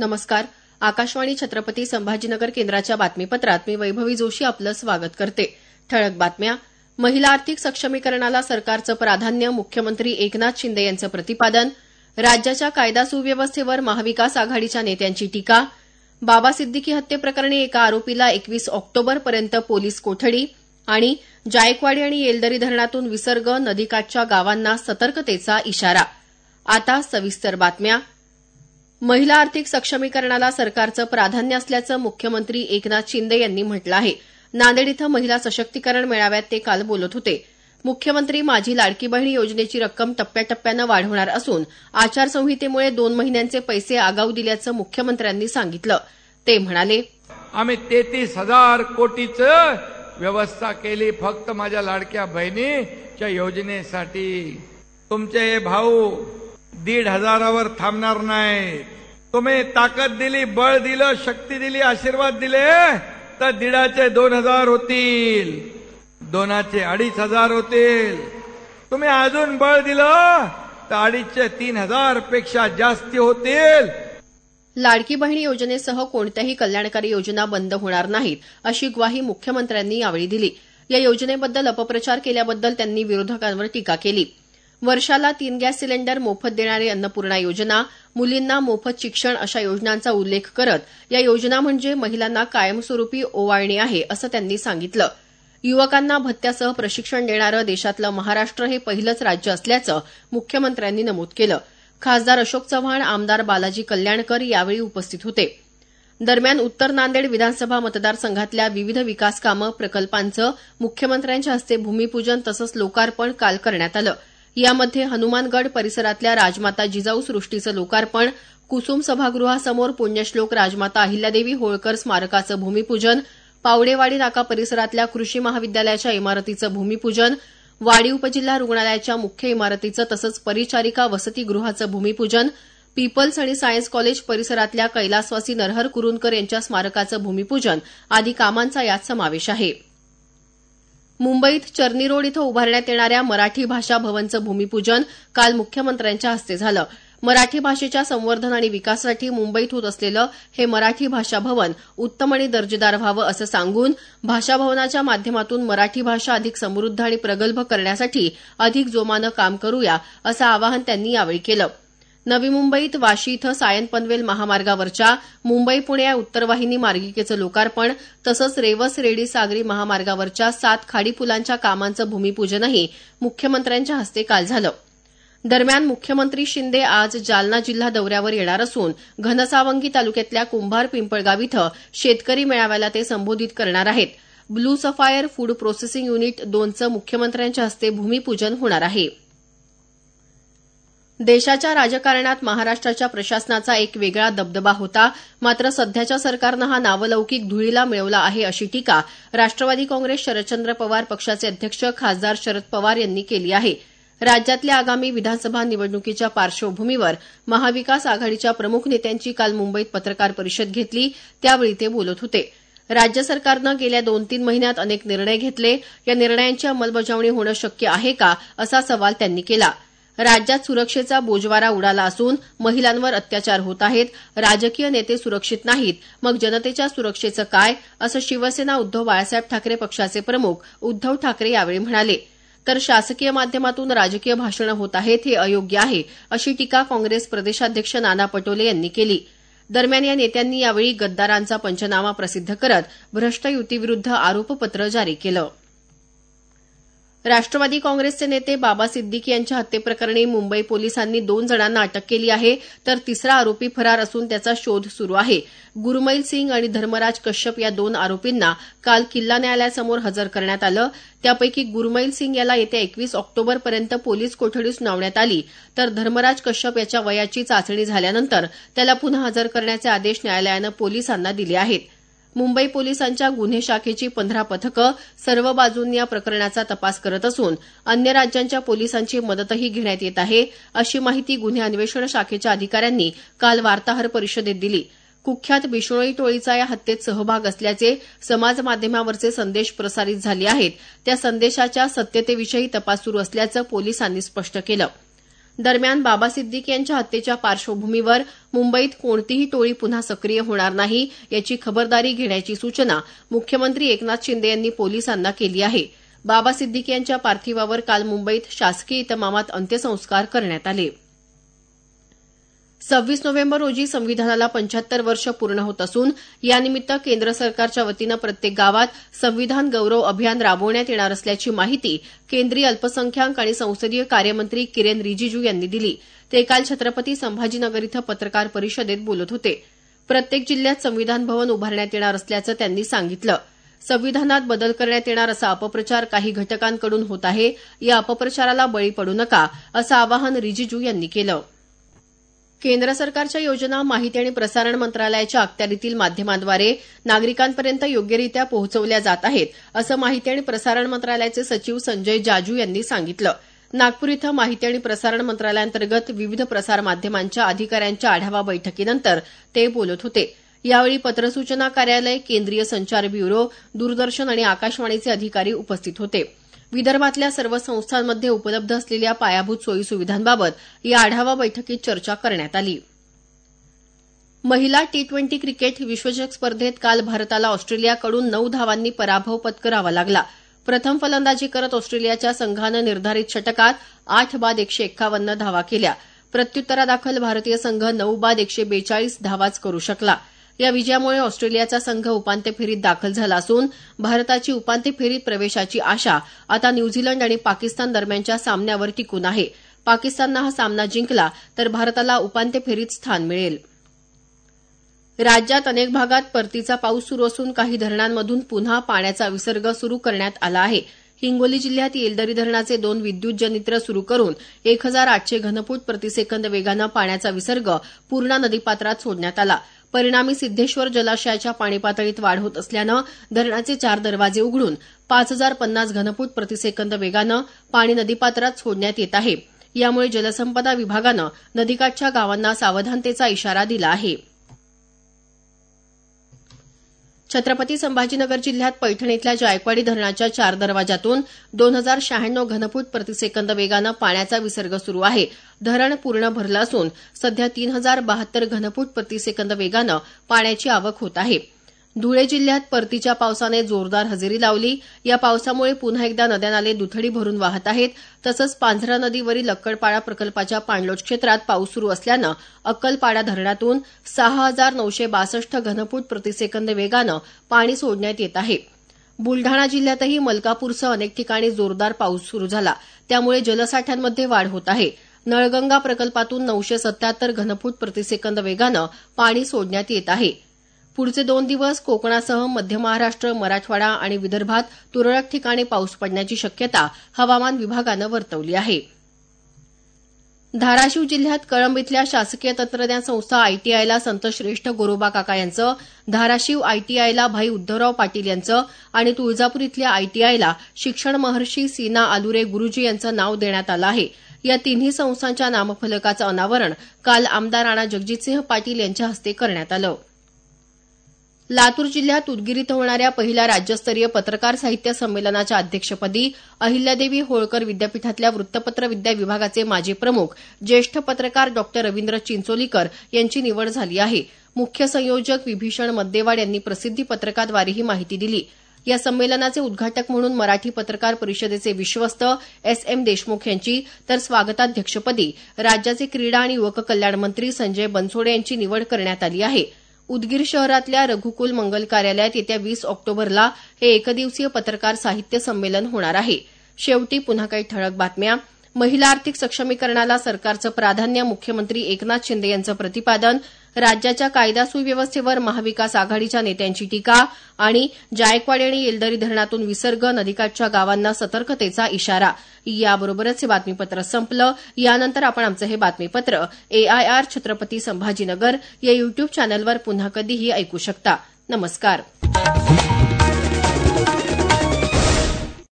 नमस्कार. आकाशवाणी छत्रपती संभाजीनगर केंद्राच्या बातमीपत्रात मी वैभवी जोशी आपलं स्वागत करते. ठळक बातम्या. महिला आर्थिक सक्षमीकरणाला सरकारचं प्राधान्य, मुख्यमंत्री एकनाथ शिंदे यांचं प्रतिपादन. राज्याच्या कायदा सुव्यवस्थेवर महाविकास आघाडीच्या नेत्यांची टीका. बाबा सिद्दीकी हत्येप्रकरणी एका आरोपीला 21 ऑक्टोबरपर्यंत पोलीस कोठडी. आणि जायकवाडी आणि येलदरी धरणातून विसर्ग, नदीकाठच्या गावांना सतर्कतेचा इशारा. आता सविस्तर बातम्या. महिला आर्थिक सक्षमीकरणाला सरकारचं प्राधान्य असल्याचं मुख्यमंत्री एकनाथ शिंदे यांनी म्हटलं आहे. नांदेड इथं महिला सशक्तीकरण मेळाव्यात ते काल बोलत होते. मुख्यमंत्री माझी लाडकी बहीण योजनेची रक्कम टप्प्याटप्प्यानं वाढवणार असून आचारसंहितेमुळे 2 महिन्यांचे पैसे आगाऊ दिल्याचं मुख्यमंत्र्यांनी सांगितलं. ते म्हणाले, आम्ही 33,000 कोटीचं व्यवस्था केली फक्त माझ्या लाडक्या बहिणीच्या योजनेसाठी. तुमचे हे भाऊ 1,500वर थांबणार नाही. तुम्ही ताकद दिली, बळ दिलं, शक्ती दिली, आशीर्वाद दिले तर 1,500चे 2,000 होतील, 2चे 2,500 होतील. तुम्ही अजून बळ दिलं तर 2,500चे 3,000 पेक्षा जास्ती होतील. लाडकी बहीण योजनेसह कोणत्याही कल्याणकारी योजना बंद होणार नाहीत अशी ग्वाही मुख्यमंत्र्यांनी यावेळी दिली. या योजनेबद्दल अपप्रचार केल्याबद्दल त्यांनी विरोधकांवर टीका केली. वर्षाला 3 गॅस सिलेंडर मोफत देणारी अन्नपूर्णा योजना, मुलींना मोफत शिक्षण अशा योजनांचा उल्लेख करत या योजना म्हणजे महिलांना कायमस्वरूपी ओवाळणी आहे असं त्यांनी सांगितलं. युवकांना भत्त्यासह प्रशिक्षण देणारं देशातलं महाराष्ट्र हे पहिलंच राज्य असल्याचं मुख्यमंत्र्यांनी नमूद केलं. खासदार अशोक चव्हाण, आमदार बालाजी कल्याणकर यावेळी उपस्थित होते. दरम्यान उत्तर नांदेड विधानसभा मतदारसंघातल्या विविध विकास कामं, प्रकल्पांचं मुख्यमंत्र्यांच्या हस्ते भूमिपूजन तसंच लोकार्पण काल करण्यात आलं. यामध्ये हनुमानगड परिसरातल्या राजमाता जिजाऊ सृष्टीचं लोकार्पण, कुसुम सभागृहासमोर पुण्यश्लोक राजमाता अहिल्यादेवी होळकर स्मारकाचं भूमिपूजन, पावडेवाडी नाका परिसरातल्या कृषी महाविद्यालयाच्या इमारतीचं भूमिपूजन, वाडी उपजिल्हा रुग्णालयाच्या मुख्य इमारतीचं तसंच परिचारिका वसतिगृहाचं भूमिपूजन, पीपल्स आणि सायन्स कॉलेज परिसरातल्या कैलासवासी नरहर कुरुंदकर यांच्या स्मारकाचं भूमिपूजन आदी कामांचा यात समावेश आहे. मुंबईत चर्नी रोड इथं उभारण्यात येणाऱ्या मराठी भाषा भवनचं भूमिपूजन काल मुख्यमंत्र्यांच्या हस्ते झालं. मराठी भाषेच्या संवर्धन आणि विकासासाठी मुंबईत होत असलेलं हे मराठी भाषा भवन उत्तम आणि दर्जेदार व्हावं असं सांगून भाषा भवनाच्या माध्यमातून मराठी भाषा अधिक समृद्ध आणि प्रगल्भ करण्यासाठी अधिक जोमानं काम करूया असं आवाहन त्यांनी यावेळी केलं. नवी मुंबईत वाशी इथं सायन पनवेल महामार्गावरच्या मुंबई पुणे या उत्तरवाहिनी मार्गिकेचं लोकार्पण तसंच रेवस रेडी सागरी महामार्गावरच्या 7 खाडी पुलांच्या कामांचं भूमिपूजनही मुख्यमंत्र्यांच्या हस्ते काल झालं. दरम्यान मुख्यमंत्री शिंदे आज जालना जिल्हा दौऱ्यावर येणार असून घनसावंगी तालुक्यातल्या कुंभार पिंपळगाव इथं शेतकरी मेळाव्याला ते संबोधित करणार आहेत. Blue sapphire food processing unit 2चं मुख्यमंत्र्यांच्या हस्ते भूमिपूजन होणार आहे. देशाच्या राजकारणात महाराष्ट्राच्या प्रशासनाचा एक वेगळा दबदबा होता, मात्र सध्याच्या सरकारनं हा नावलौकिक धुळीला मिळवला आहे अशी टीका राष्ट्रवादी काँग्रेस शरदचंद्र पवार पक्षाचे अध्यक्ष खासदार शरद पवार यांनी केली आहे. राज्यातल्या आगामी विधानसभा निवडणुकीच्या पार्श्वभूमीवर महाविकास आघाडीच्या प्रमुख नेत्यांची काल मुंबईत पत्रकार परिषद घेतली. त्यावेळी ते बोलत होते. राज्य सरकारनं गेल्या 2-3 महिन्यात अनेक निर्णय घेतले. या निर्णयांची अंमलबजावणी होणं शक्य आहे का असा सवाल त्यांनी केला. राज्यात सुरक्षेचा बोजवारा उडाला असून महिलांवर अत्याचार होत आहेत. राजकीय नेते सुरक्षित नाहीत, मग जनतेच्या सुरक्षेचं काय असं शिवसेना उद्धव बाळासाहेब ठाकरे पक्षाचे प्रमुख उद्धव ठाकरे यावेळी म्हणाले. तर शासकीय माध्यमातून राजकीय भाषणं होत आहेत हे अयोग्य आहे अशी टीका काँग्रेस प्रदेशाध्यक्ष नाना पटोले यांनी केली. दरम्यान या नेत्यांनी यावेळी गद्दारांचा पंचनामा प्रसिद्ध करत भ्रष्ट युतीविरुद्ध आरोपपत्र जारी केलं. राष्ट्रवादी काँग्रेसचे नेते बाबा सिद्दीकी यांच्या हत्येप्रकरणी मुंबई पोलिसांनी 2 जणांना अटक केली आहे, तर तिसरा आरोपी फरार असून त्याचा शोध सुरू आहे. गुरमैल सिंग आणि धर्मराज कश्यप या 2 आरोपींना काल किल्ला न्यायालयासमोर हजर करण्यात आलं. त्यापैकी गुरमैल सिंग याला येत्या 21 ऑक्टोबरपर्यंत पोलीस कोठडी सुनावण्यात आली, तर धर्मराज कश्यप याच्या वयाची चाचणी झाल्यानंतर त्याला पुन्हा हजर करण्याचे आदेश न्यायालयानं पोलिसांना दिले आहेत. मुंबई पोलिसांच्या गुन्हे शाखेची 15 पथकं सर्व बाजूंनी या प्रकरणाचा तपास करत असून अन्य राज्यांच्या पोलिसांची मदतही घेण्यात येत आहे, अशी माहिती गुन्हे अन्वेषण शाखेच्या अधिकाऱ्यांनी काल वार्ताहर परिषदेत दिली. कुख्यात बिष्णोई टोळीचा या हत्येत सहभाग असल्याचे समाजमाध्यमावरचे संदेश प्रसारित झाले आहेत. त्या संदेशाच्या सत्यतेविषयी तपास सुरू असल्याचं पोलिसांनी स्पष्ट केलं. दरम्यान बाबा सिद्दीकी यांच्या हत्येच्या पार्श्वभूमीवर मुंबईत कोणतीही टोळी पुन्हा सक्रिय होणार नाही याची खबरदारी घेण्याची सूचना मुख्यमंत्री एकनाथ शिंदे यांनी पोलिसांना केली आहे. बाबा सिद्दीकी यांच्या पार्थिवावर काल मुंबईत शासकीय इतमामात अंत्यसंस्कार करण्यात आले. 26 नोव्हेंबर रोजी संविधानाला 75 वर्ष पूर्ण होत असून यानिमित्त केंद्र सरकारच्या वतीनं प्रत्येक गावात संविधान गौरव अभियान राबवण्यात येणार असल्याची माहिती केंद्रीय अल्पसंख्याक आणि संसदीय कार्यमंत्री किरेन रिजिजू यांनी दिली. ते काल छत्रपती संभाजीनगर इथं पत्रकार परिषदेत बोलत होते. प्रत्येक जिल्ह्यात संविधान भवन उभारण्यात येणार असल्याचं त्यांनी सांगितलं. संविधानात बदल करण्यात येणार असा अपप्रचार काही घटकांकडून होत आहे. या अपप्रचाराला बळी पडू नका असं आवाहन रिजिजू यांनी केलं. केंद्र सरकारच्या योजना माहिती आणि प्रसारण मंत्रालयाच्या अखत्यारीतील माध्यमांद्वारे नागरिकांपर्यंत योग्यरित्या पोहोचवल्या जात आहेत असं माहिती आणि प्रसारण मंत्रालयाचे सचिव संजय जाजू यांनी सांगितलं. नागपूर इथं माहिती आणि प्रसारण मंत्रालयाअंतर्गत विविध प्रसारमाध्यमांच्या अधिकाऱ्यांच्या आढावा बैठकीनंतर ते बोलत होते. यावेळी पत्रसूचना कार्यालय, केंद्रीय संचार ब्युरो, दूरदर्शन आणि आकाशवाणीचे अधिकारी उपस्थित होते. विदर्भातल्या सर्व संस्थांमध्ये उपलब्ध असलेल्या पायाभूत सोयीसुविधांबाबत या आढावा बैठकीत चर्चा करण्यात आली. महिला टी-20 क्रिकेट विश्वचषक स्पर्धेत काल भारताला ऑस्ट्रेलियाकडून 9 धावांनी पराभव पत्करावा लागला. प्रथम फलंदाजी करत ऑस्ट्रेलियाच्या संघानं निर्धारित षटकात 8 बाद 151 धावा केल्या. प्रत्युत्तरादाखल भारतीय संघ 9 बाद 142 धावाच करू शकला. या विजयामुळे ऑस्ट्रेलियाचा संघ उपांत्य फेरीत दाखल झाला असून भारताची उपांत्य फेरीत प्रवेशाची आशा आता न्यूझीलंड आणि पाकिस्तान दरम्यानच्या सामन्यावर टिकून आहे. पाकिस्ताननं हा सामना जिंकला तर भारताला उपांत्य फेरीत स्थान मिळेल. राज्यात अनेक भागात परतीचा पाऊस सुरू असून काही धरणांमधून पुन्हा पाण्याचा विसर्ग सुरू करण्यात आला आहे. हिंगोली जिल्ह्यात येलदरी धरणाचे 2 विद्युत जनित्र सुरू करून 1800 घनफूट प्रतिसेकंद वेगानं पाण्याचा विसर्ग पूर्णा नदीपात्रात सोडण्यात आला. परिणामी सिद्धेश्वर जलाशयाच्या पाणीपातळीत वाढ होत असल्यानं धरणाचे 4 दरवाजे उघडून 5050 घनफूट प्रतिसेकंद वेगानं पाणी नदीपात्रात सोडण्यात येत आहे. यामुळे जलसंपदा विभागानं नदीकाठच्या गावांना सावधानतेचा इशारा दिला आहे. छत्रपती संभाजीनगर जिल्ह्यात पैठण इथल्या जायकवाडी धरणाच्या 4 दरवाजातून 2096 घनफूट प्रतिसेकंद वेगानं पाण्याचा विसर्ग सुरू आहे. धरण पूर्ण भरलं असून सध्या 3072 घनफूट प्रतिसेकंद वेगानं पाण्याची आवक होत आहे. धुळे जिल्ह्यात परतीच्या पावसाने जोरदार हजेरी लावली. या पावसामुळे पुन्हा एकदा नद्या नाले दुथडी भरून वाहत आहेत. तसंच पांझरा नदीवरील अक्कलपाडा प्रकल्पाच्या पाणलोट क्षेत्रात पाऊस सुरू असल्यानं अक्कलपाडा धरणातून 6962 घनफूट प्रतिसेकंद वेगानं पाणी सोडण्यात येत आहे. बुलढाणा जिल्ह्यातही मलकापूरसह अनेक ठिकाणी जोरदार पाऊस सुरू झाला. त्यामुळे जलसाठ्यांमध्ये वाढ होत आहे. नळगंगा प्रकल्पातून 977 घनफूट प्रतिसेकंद वेगानं पाणी सोडण्यात येत आहे. पुढचे 2 दिवस कोकणासह मध्य महाराष्ट्र, मराठवाडा आणि विदर्भात तुरळक ठिकाणी पाऊस पडण्याची शक्यता हवामान विभागानं वर्तवली आहे. धाराशिव जिल्ह्यात कळंब इथल्या शासकीय तंत्रज्ञान संस्था आयटीआयला संतश्रेष्ठ गोरोबा काका यांचं, धाराशिव आयटीआयला भाई उद्धवराव पाटील यांचं आणि तुळजापूर इथल्या आयटीआयला शिक्षण महर्षी सीना आलुरे गुरुजी यांचं नाव देण्यात आलं आहे. या तिन्ही संस्थांच्या नामफलकाचं अनावरण काल आमदार राणा जगजितसिंह पाटील यांच्या हस्ते करण्यात आलं. लातूर जिल्ह्यात उदगीर इथं होणाऱ्या पहिल्या राज्यस्तरीय पत्रकार साहित्य संमेलनाच्या अध्यक्षपदी अहिल्यादेवी होळकर विद्यापीठातल्या वृत्तपत्र विद्या विभागाचे माजी प्रमुख ज्येष्ठ पत्रकार डॉ. रवींद्र चिंचोलीकर यांची निवड झाली आहे. मुख्य संयोजक विभीषण मद्देवाड यांनी प्रसिद्धी पत्रकाद्वारे ही माहिती दिली. या संमेलनाचे उद्घाटक म्हणून मराठी पत्रकार परिषदेचे विश्वस्त एस.एम. देशमुख यांची तर स्वागताध्यक्षपदी राज्याचे क्रीडा आणि युवक कल्याण मंत्री संजय बनसोडे यांची निवड करण्यात आली आहे. उदगीर शहरातल्या रघुकुल मंगल कार्यालयात येत्या 20 ऑक्टोबरला हे एकदिवसीय पत्रकार साहित्य संमेलन होणार आहे. शेवटी पुन्हा काही ठळक बातम्या. महिला आर्थिक सक्षमीकरणाला सरकारचं प्राधान्य, मुख्यमंत्री एकनाथ शिंदे यांचं प्रतिपादन. राज्याच्या कायदा सुव्यवस्थेवर महाविकास आघाडीच्या नेत्यांची टीका. आणि जायकवाडी आणि येलदरी धरणातून विसर्ग, नदीकाठच्या गावांना सतर्कतेचा इशारा. याबरोबरच हे बातमीपत्र संपलं. यानंतर आपण आमचं हे बातमीपत्र AIR छत्रपती संभाजीनगर या युट्यूब चॅनलवर पुन्हा कधीही ऐकू शकता. नमस्कार.